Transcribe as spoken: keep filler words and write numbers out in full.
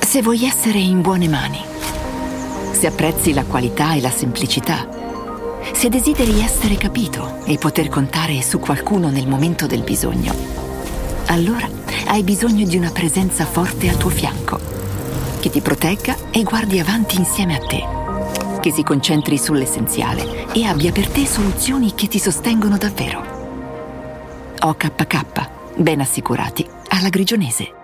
Se vuoi essere in buone mani, se apprezzi la qualità e la semplicità, se desideri essere capito e poter contare su qualcuno nel momento del bisogno, allora hai bisogno di una presenza forte al tuo fianco, che ti protegga e guardi avanti insieme a te, che si concentri sull'essenziale e abbia per te soluzioni che ti sostengono davvero. O K K, ben assicurati, alla Grigionese.